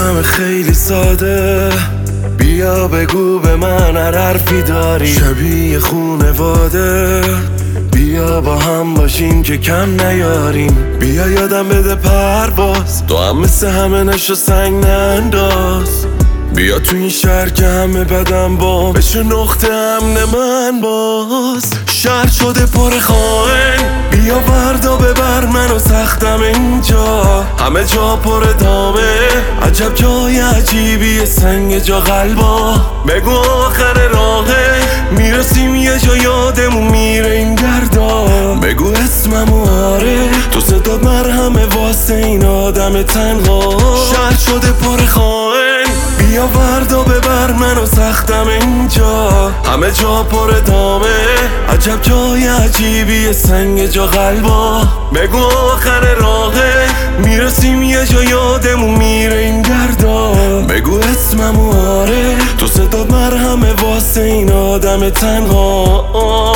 همه خیلی ساده، بیا بگو به من هر حرفی داری، شبیه خونواده. بیا با هم باشیم که کم نیاریم، بیا یادم بده پرواز، تو هم مثل همه نشو سنگ ننداز. بیا تو این شهر که همه بدم با بشه نقطه امن من باز. شهر شده پر خائن، بیا وردا ببر منو سختم اینجا، همه جا پر دامه، عجب جای عجیبی سنگ جا قلبا. بگو آخر راهه، میرسیم یه جا یادمون میره این دردا. بگو اسممو آره، تو صدات مرهمه واسه این آدم تنها. شهر شده پر خائن، بیا وردا ببر منو سختم اینجا، همه جا پر دامه، عجب جای عجیبی سنگ جا قلبا. بگو آخر راهه، میرسیم یه جا یادمون میره این دردا. بگو اسممو آره، تو صدات مرهمه واسه این آدم تنها.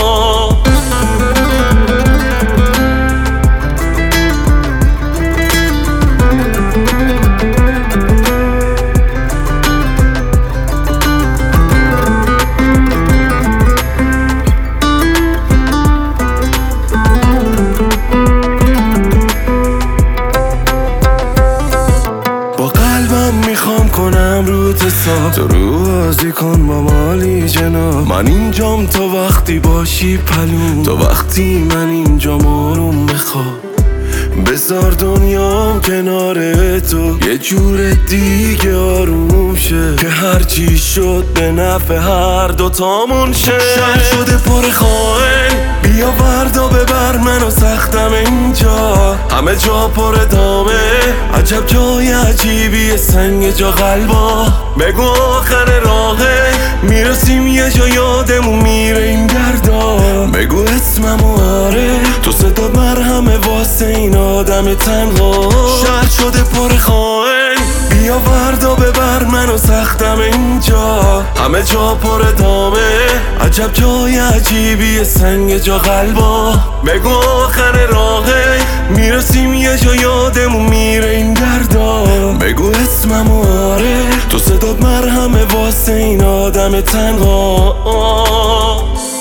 میخوام کنم روت حساب، تو رو بازی کن با مالی جناب. من اینجام تا وقتی باشی پلوم، تا وقتی من اینجام آروم بخواب. بذار دنیام کنار تو یه جور دیگه آروم شه، که هرچی شد به نفع هر دوتامون شه. شهر شده پر خائن، بیا وردا ببر منو سختم اینجا، همه جا پر دامه، عجب جای عجیبی سنگ جا قلبا. بگو آخر راهه، میرسیم یه جا یادمون میره این دردا. بگو اسممو آره، تو صدات مرهمه واسه این آدم تنها. شهر شده پر خائن، بیا وردا ببر منو سختم اینجا، همه جا پر دامه، عجب جای عجیبی سنگ جا قلبا. بگو آخر راهه، میرسیم یه جا یادمون میره این دردا. بگو اسممو آره، تو صدات مرهمه واسه این آدم تنها.